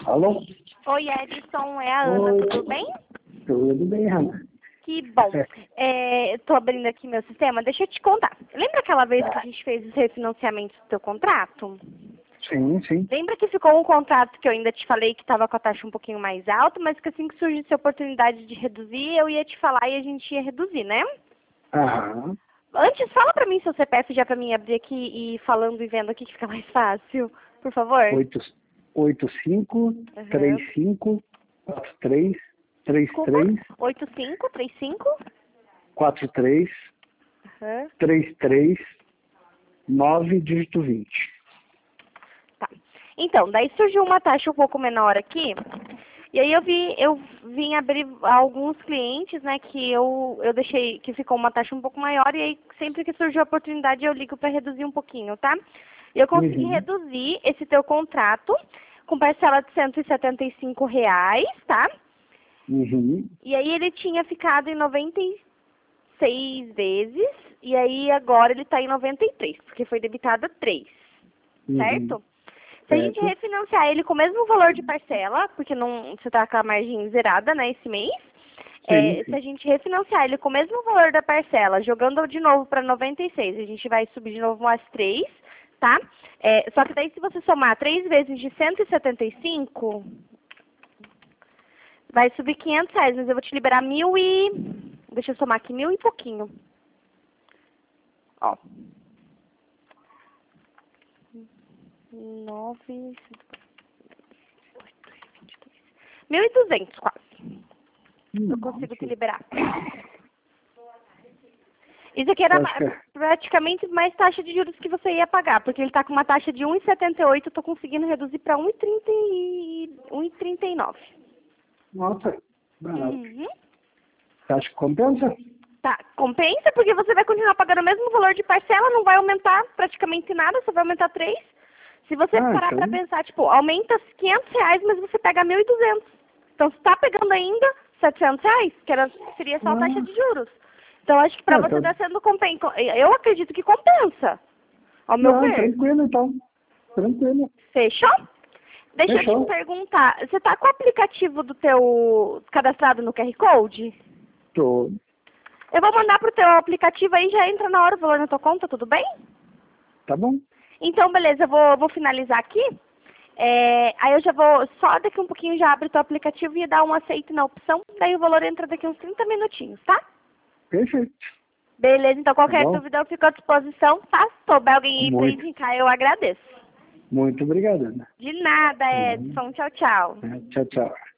Alô? Oi, Edson, é a Ana, Oi. tudo bem? Tudo bem, Ana? Que bom. Tô abrindo aqui meu sistema, deixa eu te contar. Lembra aquela vez que a gente fez os refinanciamentos do teu contrato? Sim, sim. Lembra que ficou um contrato que eu ainda te falei que estava com a taxa um pouquinho mais alta, mas que assim que surgisse a oportunidade de reduzir, eu ia te falar e a gente ia reduzir, né? Aham. Antes, fala pra mim seu CPF já pra mim abrir aqui e falando e vendo aqui que fica mais fácil, por favor. 85 Aham. 35 43 Desculpa. 33 8535. 43 Aham. 33 9 dígito 20. Tá. Então, daí surgiu uma taxa um pouco menor aqui. E aí eu vim abrir alguns clientes, né, que eu deixei que ficou uma taxa um pouco maior e aí sempre que surgiu a oportunidade eu ligo para reduzir um pouquinho, tá? E eu consegui reduzir esse teu contrato com parcela de R$ 175, tá? Uhum. E aí ele tinha ficado em 96 vezes e aí agora ele está em 93, porque foi debitado 3, Uhum. certo? Se a gente Certo. refinanciar ele com o mesmo valor de parcela, porque não, você está com a margem zerada, né, esse mês, Sim, se a sim. gente refinanciar ele com o mesmo valor da parcela, jogando de novo para 96, a gente vai subir de novo umas 3, tá? Só que daí se você somar 3 vezes de 175, vai subir R$ 500, mas eu vou te liberar 1.000 e... Deixa eu somar aqui, 1.000 e pouquinho. Ó. 9... 1.200 quase. Eu consigo te liberar. Isso aqui era Acho que praticamente mais taxa de juros que você ia pagar, porque ele está com uma taxa de 1,78, eu estou conseguindo reduzir para 1,39. Nossa, barato. Uhum. Acho que compensa? Tá, compensa porque você vai continuar pagando o mesmo valor de parcela, não vai aumentar praticamente nada, só vai aumentar 3. Se você parar Então. para pensar, tipo, aumenta R$ 500, mas você pega 1.200. Então, você está pegando ainda R$ 700, seria só a taxa Ah, de juros. Então, acho que para você então. está sendo eu acredito que compensa, ao meu Não, ver. tranquilo então. Tranquilo. Fechou? Deixa eu te Fechou. perguntar, você está com o aplicativo do teu cadastrado no QR Code? Tô. Eu vou mandar pro teu aplicativo aí, já entra na hora o valor na tua conta, tudo bem? Tá bom? Então, beleza, eu vou finalizar aqui. Aí eu já vou, só daqui um pouquinho já abro o teu aplicativo e dar um aceito na opção, daí o valor entra daqui uns 30 minutinhos, tá? Perfeito. Beleza, então Tá qualquer bom? dúvida eu fico à disposição, tá? Se souber alguém aí pra Muito. indicar, eu agradeço. Muito obrigado, Ana. De nada, Tá bom? Edson. Tchau, tchau. Tchau, tchau.